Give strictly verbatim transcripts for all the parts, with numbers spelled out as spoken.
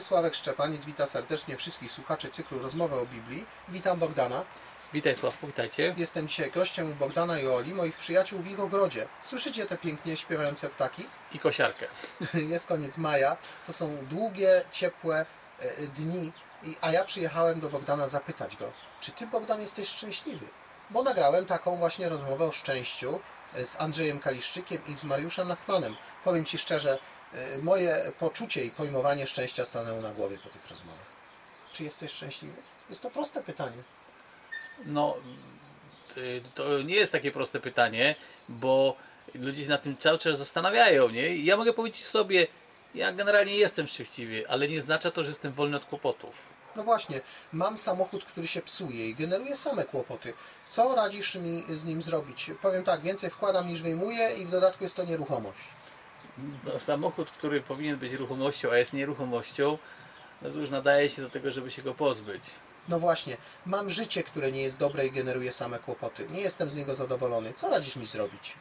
dobry, Sławek Szczepaniec, witam serdecznie wszystkich słuchaczy cyklu Rozmowy o Biblii. Witam Bogdana. Witaj Sławku, witajcie. Jestem dzisiaj gościem u Bogdana i Oli, moich przyjaciół w ich ogrodzie. Słyszycie te pięknie śpiewające ptaki? I kosiarkę. Jest koniec maja, to są długie, ciepłe dni, a ja przyjechałem do Bogdana zapytać go, czy ty, Bogdan, jesteś szczęśliwy? Bo nagrałem taką właśnie rozmowę o szczęściu z Andrzejem Kaliszczykiem i z Mariuszem Nachtmanem. Powiem ci szczerze, moje poczucie i pojmowanie szczęścia stanęło na głowie po tych rozmowach. Czy jesteś szczęśliwy? Jest to proste pytanie. No, to nie jest takie proste pytanie, bo ludzie się nad tym cały czas zastanawiają, nie? I ja mogę powiedzieć sobie, ja generalnie jestem szczęśliwy, ale nie oznacza to, że jestem wolny od kłopotów. No właśnie, mam samochód, który się psuje i generuje same kłopoty. Co radzisz mi z nim zrobić? Powiem tak, więcej wkładam niż wyjmuję i w dodatku jest to nieruchomość. No, samochód, który powinien być ruchomością, a jest nieruchomością, no to już nadaje się do tego, żeby się go pozbyć. No właśnie, mam życie, które nie jest dobre i generuje same kłopoty. Nie jestem z niego zadowolony. Co radzisz mi zrobić?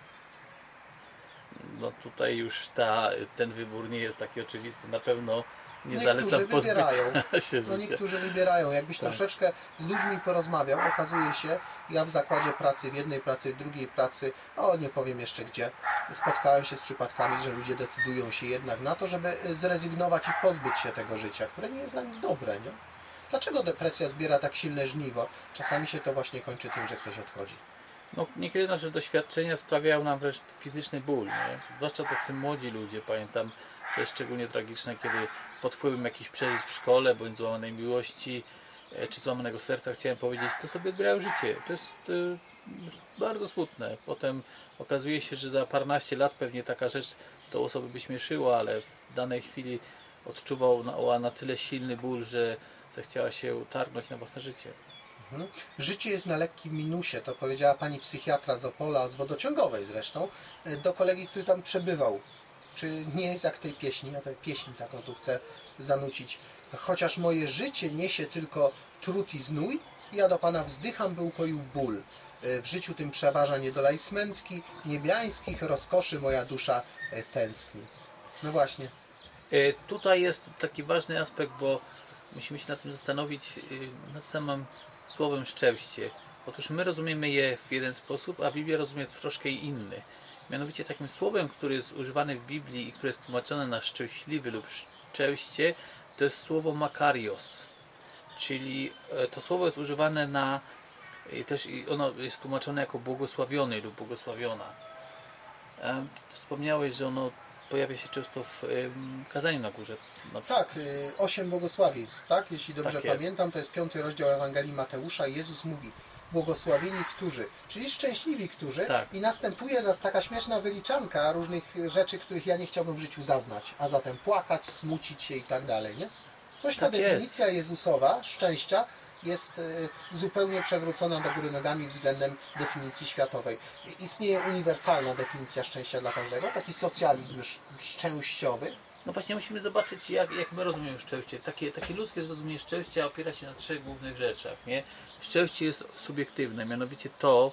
No tutaj już ta, ten wybór nie jest taki oczywisty. Na pewno nie Niektórzy zalecam pozbycia wybierają. się No życia. niektórzy wybierają. Jakbyś Tak. troszeczkę z ludźmi porozmawiał, okazuje się, ja w zakładzie pracy, w jednej pracy, w drugiej pracy, o nie powiem jeszcze gdzie, spotkałem się z przypadkami, że ludzie decydują się jednak na to, żeby zrezygnować i pozbyć się tego życia, które nie jest dla nich dobre, nie? Dlaczego depresja zbiera tak silne żniwo? Czasami się to właśnie kończy tym, że ktoś odchodzi. No, niekiedy nasze doświadczenia sprawiają nam wręcz fizyczny ból, nie? Zwłaszcza tacy młodzi ludzie, pamiętam, to jest szczególnie tragiczne, kiedy pod wpływem jakichś przeżyć w szkole, bądź złamanej miłości, czy złamanego serca, chciałem powiedzieć, to sobie odbierają życie. To jest y, bardzo smutne. Potem okazuje się, że za paręnaście lat pewnie taka rzecz tą osobę by śmieszyła, ale w danej chwili odczuwał na, na tyle silny ból, że zechciała się targnąć na własne życie. Mhm. Życie jest na lekkim minusie, to powiedziała pani psychiatra z Opola, z Wodociągowej zresztą, do kolegi, który tam przebywał. Czy nie jest jak tej pieśni, ja tę pieśń taką tu chcę zanucić. Chociaż moje życie niesie tylko trud i znój, ja do Pana wzdycham, by ukoił ból. W życiu tym przeważa niedola i smętki, niebiańskich rozkoszy moja dusza tęskni. No właśnie. Tutaj jest taki ważny aspekt, bo musimy się nad tym zastanowić, nad samym słowem szczęście. Otóż my rozumiemy je w jeden sposób, a Biblia rozumie w troszkę inny. Mianowicie takim słowem, które jest używane w Biblii i które jest tłumaczone na szczęśliwy lub szczęście, to jest słowo makarios. Czyli to słowo jest używane na, i też ono jest tłumaczone jako błogosławiony lub błogosławiona. Wspomniałeś, że ono pojawia się często w kazaniu na górze. Na tak, osiem błogosławieństw, tak? Jeśli dobrze tak pamiętam, to jest piąty rozdział Ewangelii Mateusza i Jezus mówi: błogosławieni którzy, czyli szczęśliwi którzy, tak. I następuje nas taka śmieszna wyliczanka różnych rzeczy, których ja nie chciałbym w życiu zaznać, a zatem płakać, smucić się i tak dalej, nie? Coś ta tak definicja jest. Jezusowa, szczęścia, jest y, zupełnie przewrócona do góry nogami względem definicji światowej. Istnieje uniwersalna definicja szczęścia dla każdego, taki socjalizm sz szczęściowy. No właśnie musimy zobaczyć, jak, jak my rozumiemy szczęście. Takie, takie ludzkie zrozumienie szczęścia opiera się na trzech głównych rzeczach, nie? Szczęście jest subiektywne, mianowicie to,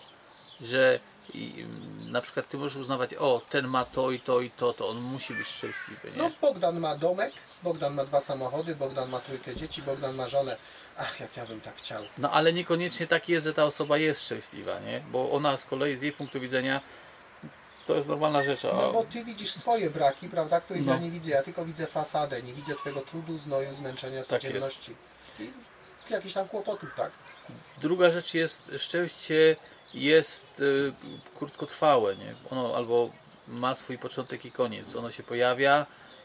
że i, na przykład ty możesz uznawać, o, ten ma to i to i to, to on musi być szczęśliwy, nie? No, Bogdan ma domek, Bogdan ma dwa samochody, Bogdan ma trójkę dzieci, Bogdan ma żonę. Ach, jak ja bym tak chciał. No ale niekoniecznie tak jest, że ta osoba jest szczęśliwa, nie? Bo ona z kolei z jej punktu widzenia to jest normalna rzecz. A... No bo ty widzisz swoje braki, prawda, których no. ja nie widzę. Ja tylko widzę fasadę, nie widzę twojego trudu, znoju, zmęczenia, codzienności. Tak I jakichś tam kłopotów, tak? Druga rzecz jest, szczęście jest y, krótkotrwałe, nie? Ono albo ma swój początek i koniec. Ono się pojawia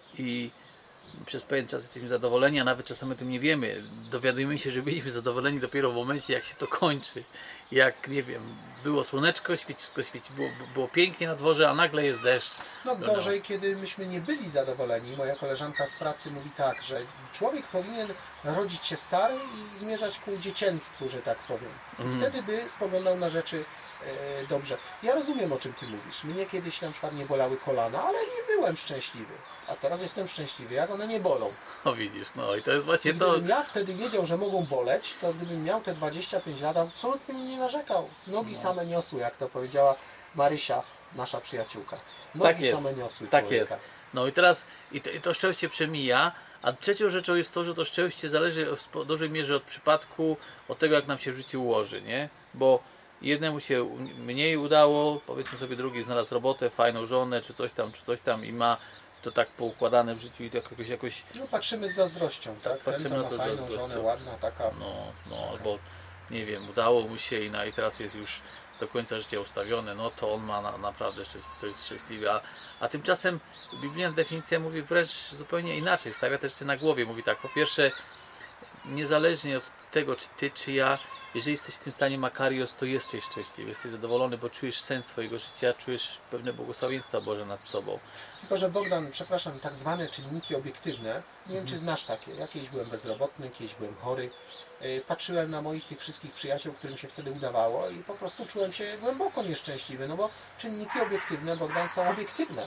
i przez pewien czas jesteśmy zadowoleni, a nawet czasami o tym nie wiemy. Dowiadujemy się, że byliśmy zadowoleni dopiero w momencie, jak się to kończy. Jak, nie wiem, było słoneczko, świeci, wszystko świeci, było, było pięknie na dworze, a nagle jest deszcz. No gorzej, no. Kiedy myśmy nie byli zadowoleni. Moja koleżanka z pracy mówi tak, że człowiek powinien rodzić się stary i zmierzać ku dziecięctwu, że tak powiem. Mm. Wtedy by spoglądał na rzeczy e, dobrze. Ja rozumiem, o czym ty mówisz. Mnie kiedyś na przykład nie bolały kolana, ale nie byłem szczęśliwy. A teraz jestem szczęśliwy, jak one nie bolą. No widzisz, no i to jest właśnie I to... Gdybym ja wtedy wiedział, że mogą boleć, to gdybym miał te dwadzieścia pięć lat, absolutnie nie narzekał. Nogi no. same niosły, jak to powiedziała Marysia, nasza przyjaciółka. Nogi tak jest, same niosły tak człowieka. Jest. No i teraz i to, i to szczęście przemija, A trzecią rzeczą jest to, że to szczęście zależy w dużej mierze od przypadku, od tego, jak nam się w życiu ułoży, nie? Bo jednemu się mniej udało, powiedzmy sobie, drugi znalazł robotę, fajną żonę, czy coś tam, czy coś tam i ma to tak poukładane w życiu i to jakoś, jakoś No patrzymy z zazdrością, tak? patrzymy Ten to na ma to z fajną zazdrością. żonę, ładna, taka. no, no albo nie wiem, udało mu się i, na, i teraz jest już do końca życia ustawione, no to on ma na, naprawdę szczęśliwy, to jest szczęśliwy, a, a tymczasem biblijna definicja mówi wręcz zupełnie inaczej, stawia też się na głowie, mówi tak, po pierwsze, niezależnie od tego, czy ty, czy ja, jeżeli jesteś w tym stanie Makarios, to jesteś szczęśliwy, jesteś zadowolony, bo czujesz sens swojego życia, czujesz pewne błogosławieństwa Boże nad sobą. Tylko, że Bogdan, przepraszam, tak zwane czynniki obiektywne, nie wiem czy znasz takie, ja kiedyś byłem bezrobotny, kiedyś byłem chory, patrzyłem na moich tych wszystkich przyjaciół, którym się wtedy udawało i po prostu czułem się głęboko nieszczęśliwy, no bo czynniki obiektywne, Bogdan, są obiektywne.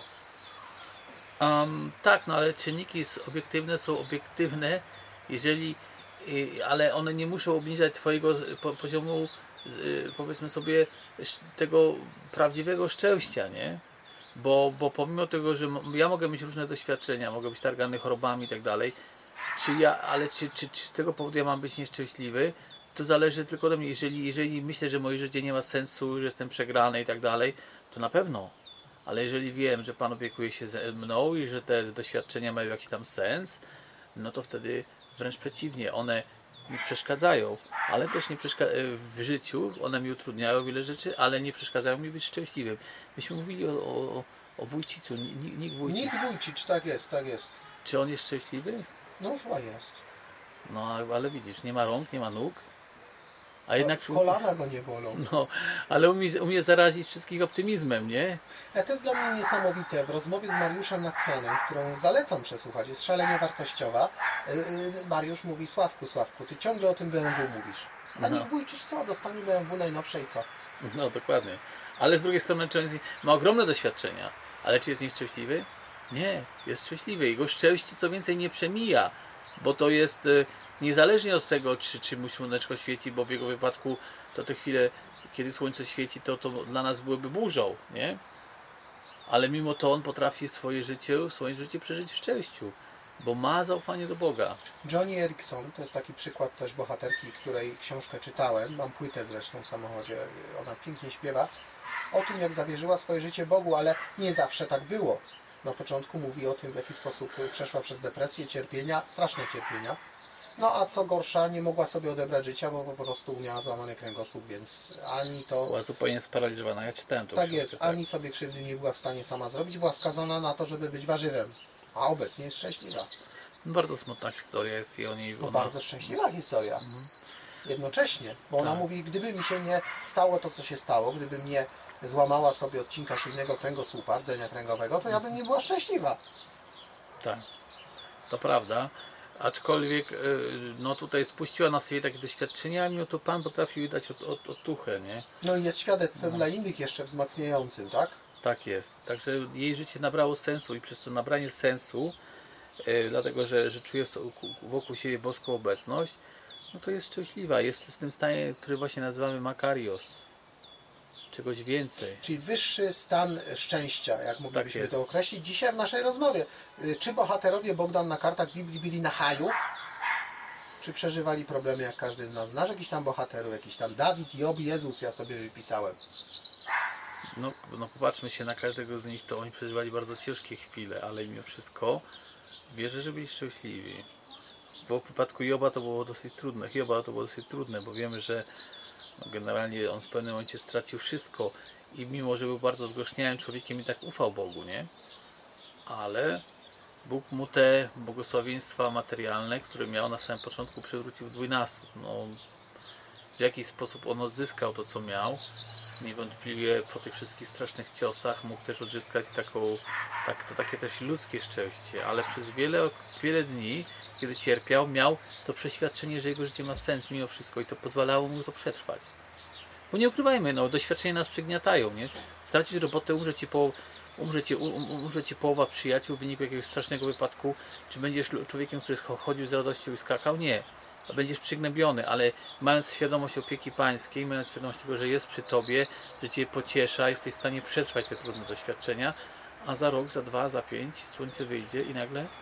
Um, tak, no ale czynniki obiektywne są obiektywne, jeżeli, y, ale one nie muszą obniżać Twojego po, poziomu, y, powiedzmy sobie, tego prawdziwego szczęścia, nie? Bo, bo pomimo tego, że ja mogę mieć różne doświadczenia, mogę być targany chorobami i tak dalej, czy ja, ale czy, czy, czy z tego powodu ja mam być nieszczęśliwy, to zależy tylko ode mnie. Jeżeli, jeżeli myślę, że moje życie nie ma sensu, że jestem przegrany i tak dalej, to na pewno. Ale jeżeli wiem, że Pan opiekuje się ze mną i że te doświadczenia mają jakiś tam sens, no to wtedy wręcz przeciwnie, one mi przeszkadzają, ale też nie przeszka- w życiu, one mi utrudniają wiele rzeczy, ale nie przeszkadzają mi być szczęśliwym. Myśmy mówili o, o, o Wójcicu, Nick Wójcic. Nick Wójcicz, tak jest, tak jest. Czy on jest szczęśliwy? No chyba jest. No, ale widzisz, nie ma rąk, nie ma nóg, a jednak... Kolana go nie bolą. No, ale umie, umie zarazić wszystkich optymizmem, nie? A to jest dla mnie niesamowite. W rozmowie z Mariuszem Nachtmanem, którą zalecam przesłuchać, jest szalenie wartościowa, Mariusz mówi: Sławku, Sławku, ty ciągle o tym B M W mówisz. A No. Nick Wójcicz co? Dostanie B M W najnowsze i co? No, dokładnie. Ale z drugiej strony czy on jest, ma ogromne doświadczenia, ale czy jest nieszczęśliwy? Nie, jest szczęśliwy. Jego szczęście co więcej nie przemija, bo to jest e, niezależnie od tego, czy, czy mu słoneczko świeci, bo w jego wypadku to te chwile, kiedy słońce świeci, to, to dla nas byłyby burzą, nie? Ale mimo to on potrafi swoje życie, swoje życie przeżyć w szczęściu, bo ma zaufanie do Boga. Johnny Erickson to jest taki przykład też bohaterki, której książkę czytałem, mam płytę zresztą w samochodzie, ona pięknie śpiewa o tym, jak zawierzyła swoje życie Bogu, ale nie zawsze tak było. Na początku mówi o tym, w jaki sposób przeszła przez depresję, cierpienia, straszne cierpienia. No a co gorsza, nie mogła sobie odebrać życia, bo po prostu miała złamany kręgosłup, więc ani to... Była zupełnie sparaliżowana, ja czytałem to. Tak książkę, jest, tak. ani sobie krzywdy nie była w stanie sama zrobić, była skazana na to, żeby być warzywem. A obecnie jest szczęśliwa. Bardzo smutna historia jest i o niej... No ona... bardzo szczęśliwa historia. Jednocześnie, bo ona Tak. mówi, gdyby mi się nie stało to, co się stało, gdyby mnie złamała sobie odcinka szyjnego kręgosłupa, rdzenia kręgowego, to ja bym nie była szczęśliwa. Tak, to prawda. Aczkolwiek y, no tutaj spuściła na sobie takie doświadczenia, a mimo to Pan potrafił jej dać od, od, otuchę, nie? No i jest świadectwem dla innych jeszcze wzmacniającym, tak? Tak jest. Także jej życie nabrało sensu i przez to nabranie sensu, y, dlatego że, że czuje so- wokół siebie boską obecność, no to jest szczęśliwa. Jest w tym stanie, który właśnie nazywamy Makarios. Czegoś więcej. Czyli wyższy stan szczęścia, jak moglibyśmy jest. to określić. Dzisiaj w naszej rozmowie, y, czy bohaterowie Bogdan na kartach Biblii byli na haju? Czy przeżywali problemy, jak każdy z nas? Znasz jakiś tam bohaterów, jakiś tam Dawid, Job, Jezus, ja sobie wypisałem. No, no popatrzmy się na każdego z nich, to oni przeżywali bardzo ciężkie chwile, ale mimo wszystko wierzę, że byli szczęśliwi. W przypadku Joba to było dosyć trudne. Joba to było dosyć trudne, bo wiemy, że no generalnie on w pewnym momencie stracił wszystko i mimo, że był bardzo zgorszniałym człowiekiem i tak ufał Bogu, nie? Ale Bóg mu te błogosławieństwa materialne, które miał na samym początku, przywrócił w dwójnasób. No, w jakiś sposób on odzyskał to, co miał. Niewątpliwie po tych wszystkich strasznych ciosach mógł też odzyskać taką, tak, to takie też ludzkie szczęście, ale przez wiele, wiele dni, kiedy cierpiał, miał to przeświadczenie, że jego życie ma sens mimo wszystko i to pozwalało mu to przetrwać. Bo nie ukrywajmy, no, doświadczenia nas przygniatają, nie? Stracić robotę, umrze ci, po, umrze, ci, um, umrze ci połowa przyjaciół w wyniku jakiegoś strasznego wypadku, czy będziesz człowiekiem, który chodził z radością i skakał? Nie. Będziesz przygnębiony, ale mając świadomość opieki pańskiej, mając świadomość tego, że jest przy tobie, że cię pociesza, jesteś w stanie przetrwać te trudne doświadczenia, a za rok, za dwa, za pięć słońce wyjdzie i nagle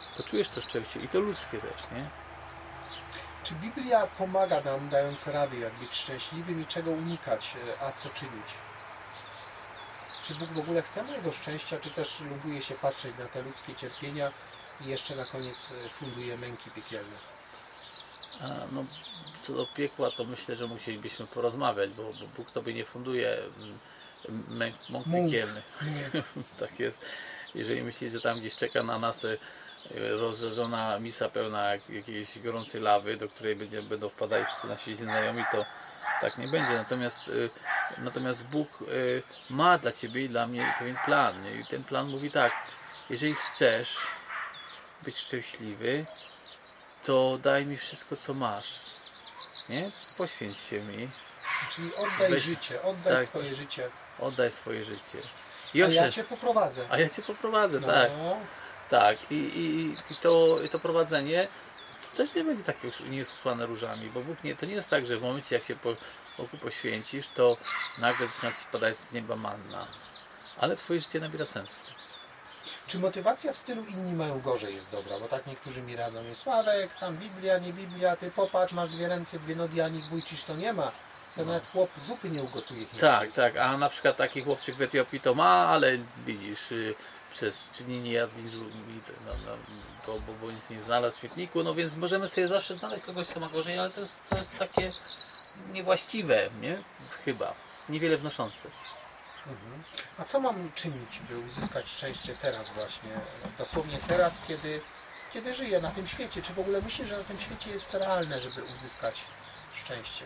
poczujesz to szczęście i to ludzkie też, nie? Czy Biblia pomaga nam, dając rady, jak być szczęśliwym i czego unikać, a co czynić? Czy Bóg w ogóle chce mojego szczęścia, czy też lubuje się patrzeć na te ludzkie cierpienia i jeszcze na koniec funduje męki piekielne? A, no, co do piekła, to myślę, że musielibyśmy porozmawiać, bo, bo Bóg tobie nie funduje męk, mąk piekielnych. Tak jest. Jeżeli myślisz, że tam gdzieś czeka na nas rozżarzona misa pełna jakiejś gorącej lawy, do której będzie, będą wpadali wszyscy nasi znajomi, to tak nie będzie. Natomiast, natomiast Bóg ma dla ciebie i dla mnie pewien plan. Nie? I ten plan mówi tak: jeżeli chcesz być szczęśliwy, to daj mi wszystko, co masz. Nie? Poświęć się mi. Czyli oddaj Weź, życie, oddaj tak, swoje życie. Oddaj swoje życie. I A owszem, ja Cię poprowadzę. A ja Cię poprowadzę, No. tak. Tak. I, i, i, to, I to prowadzenie to też nie będzie takie, nie jest usłane różami, bo Bóg nie, to nie jest tak, że w momencie, jak się po, Bogu poświęcisz, to nagle zaczyna Ci padać z nieba manna. Ale Twoje życie nabiera sensu. Czy motywacja w stylu inni mają gorzej jest dobra? Bo tak niektórzy mi radzą, jest Sławek, tam Biblia, nie Biblia, ty popatrz, masz dwie ręce, dwie nogi, a nikt wójcisz to nie ma. Co nawet chłop zupy nie ugotuje chińskiej. Tak, tak, a na przykład taki chłopczyk w Etiopii to ma, ale widzisz, y, przez czynienie jadł no, no, bo, bo, bo nic nie znalazł w świetniku, no więc możemy sobie zawsze znaleźć kogoś, kto ma gorzej, ale to jest, to jest takie niewłaściwe, nie? Chyba, niewiele wnoszące. Mhm. A co mam czynić, by uzyskać szczęście teraz właśnie? Dosłownie teraz, kiedy, kiedy żyję na tym świecie. Czy w ogóle myślisz, że na tym świecie jest realne, żeby uzyskać szczęście?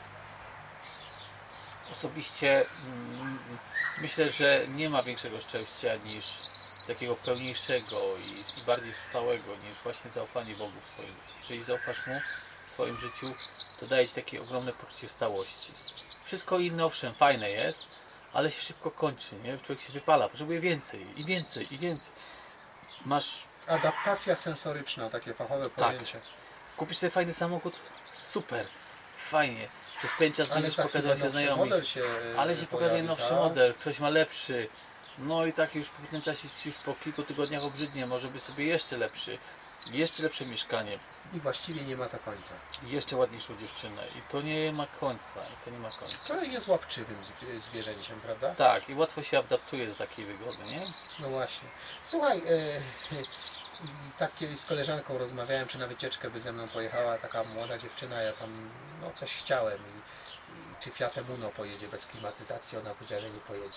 Osobiście mm, myślę, że nie ma większego szczęścia niż takiego pełniejszego i, i bardziej stałego niż właśnie zaufanie Bogu w swoim. Jeżeli zaufasz Mu w swoim życiu, to daje Ci takie ogromne poczucie stałości. Wszystko inne, owszem, fajne jest, ale się szybko kończy, nie? Człowiek się wypala, potrzebuje więcej i więcej i więcej. Masz... Adaptacja sensoryczna, takie fachowe pojęcie. Kupisz sobie fajny samochód? Super, fajnie. Przez pięć czas Ale będziesz za pokazał chwilę się nowszy znajomi. model się Ale się pokazuje pojawi, nowszy tak? model, ktoś ma lepszy. No i tak już po pewnym czasie, już po kilku tygodniach obrzydnie, może by sobie jeszcze lepszy. Jeszcze lepsze mieszkanie. I właściwie nie ma to końca. I jeszcze ładniejszą dziewczynę. I to nie ma końca. I to nie ma końca. Człowiek jest łapczywym zwi- zwierzęciem, prawda? Tak, i łatwo się adaptuje do takiej wygody, nie? No właśnie. Słuchaj, e, i tak kiedyś z koleżanką rozmawiałem, czy na wycieczkę by ze mną pojechała taka młoda dziewczyna, ja tam no, coś chciałem i, i czy Fiatem Uno pojedzie bez klimatyzacji, ona powiedziała, że nie pojedzie.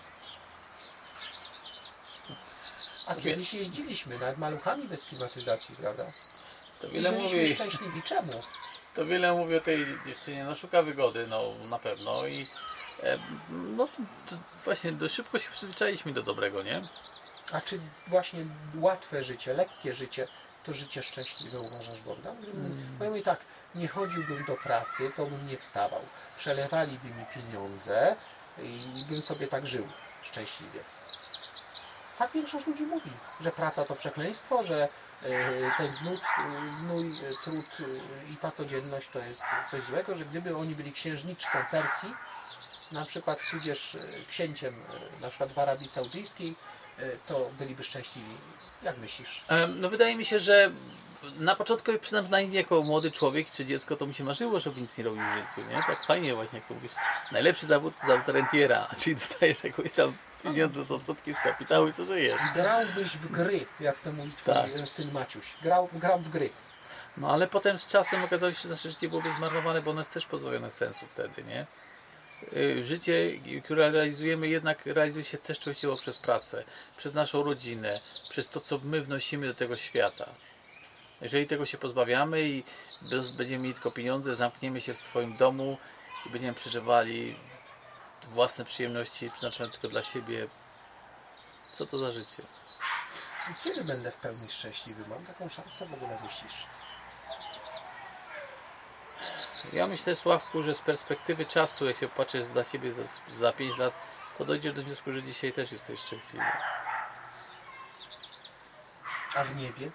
A kiedyś jeździliśmy nawet maluchami bez klimatyzacji, prawda? To I wiele byliśmy mówi, szczęśliwi. Czemu? to wiele mówi o tej dziewczynie. No szuka wygody, no na pewno. I e, no to właśnie dość szybko się przyzwyczailiśmy do dobrego, nie? A czy właśnie łatwe życie, lekkie życie, to życie szczęśliwe uważasz, Bogdan? Gdybym, Hmm. powiem mi tak, nie chodziłbym do pracy, to bym nie wstawał. Przelewaliby mi pieniądze i bym sobie tak żył szczęśliwie. Tak większość ludzi mówi, że praca to przekleństwo, że e, ten znud, e, znój, e, trud e, i ta codzienność to jest coś złego, że gdyby oni byli księżniczką Persji, na przykład tudzież e, księciem e, na przykład w Arabii Saudyjskiej, e, to byliby szczęśliwi. Jak myślisz? Em, No wydaje mi się, że na początku, przyznam, że na imię jako młody człowiek czy dziecko, to mi się marzyło, żeby nic nie robić w życiu, nie? Tak fajnie właśnie, jak to mówisz. Najlepszy zawód to zawód rentiera, czyli dostajesz jakąś tam pieniądze z odsetki z kapitału i co żyjesz. Grałbyś w gry, jak to mówi twój Tak. syn Maciuś. Grał, grał w gry. No ale potem z czasem okazało się, że nasze życie byłoby zmarnowane, bo ono jest też pozbawione sensu wtedy, nie? Y, Życie, które realizujemy, jednak realizuje się też częściowo przez pracę, przez naszą rodzinę, przez to, co my wnosimy do tego świata. Jeżeli tego się pozbawiamy i bez- będziemy mieli tylko pieniądze, zamkniemy się w swoim domu i będziemy przeżywali własne przyjemności przeznaczone tylko dla siebie, co to za życie? I kiedy będę w pełni szczęśliwy? Mam taką szansę w ogóle, myślisz? Ja myślę, Sławku, że z perspektywy czasu, jak się patrzysz na siebie za, za pięć lat, to dojdziesz do wniosku, że dzisiaj też jesteś szczęśliwy. A w niebie?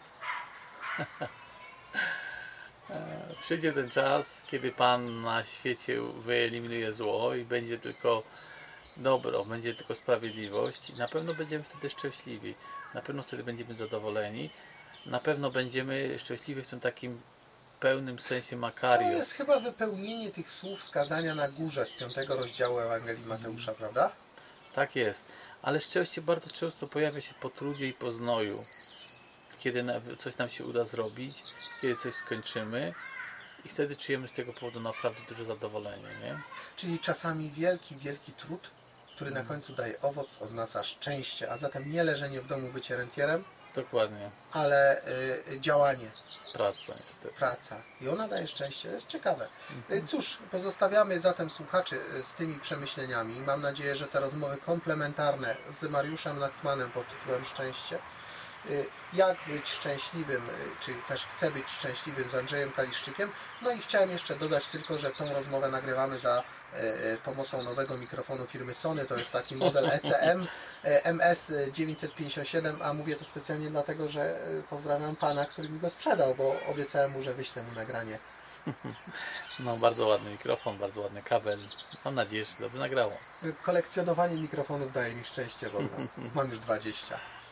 Przyjdzie ten czas, kiedy Pan na świecie wyeliminuje zło i będzie tylko dobro, będzie tylko sprawiedliwość i na pewno będziemy wtedy szczęśliwi, na pewno wtedy będziemy zadowoleni na pewno będziemy szczęśliwi w tym takim pełnym sensie To Makarios. jest chyba wypełnienie tych słów wskazania na górze z piątego rozdziału Ewangelii Mateusza, prawda? Tak jest. Ale szczęście bardzo często pojawia się po trudzie i po znoju. Kiedy na- coś nam się uda zrobić, kiedy coś skończymy i wtedy czujemy z tego powodu naprawdę duże zadowolenie, nie? Czyli czasami wielki, wielki trud, który na końcu daje owoc, oznacza szczęście, a zatem nie leżenie w domu, bycie rentierem, Dokładnie. ale y, działanie, Praca niestety. praca. I ona daje szczęście. To jest ciekawe. Y, Cóż, pozostawiamy zatem słuchaczy y, z tymi przemyśleniami. Mam nadzieję, że te rozmowy komplementarne z Mariuszem Nachtmanem pod tytułem Szczęście, y, jak być szczęśliwym, y, czy też chcę być szczęśliwym z Andrzejem Kaliszczykiem. No i chciałem jeszcze dodać tylko, że tą rozmowę nagrywamy za y, y, pomocą nowego mikrofonu firmy Sony. To jest taki model E C M y, M S dziewięćset pięćdziesiąt siedem, a mówię to specjalnie dlatego, że y, pozdrawiam pana, który mi go sprzedał, bo obiecałem mu, że wyślę mu nagranie. No bardzo ładny mikrofon, bardzo ładny kabel. Mam nadzieję, że się dobrze nagrało. Y, Kolekcjonowanie mikrofonów daje mi szczęście w ogóle. Mam już dwadzieścia.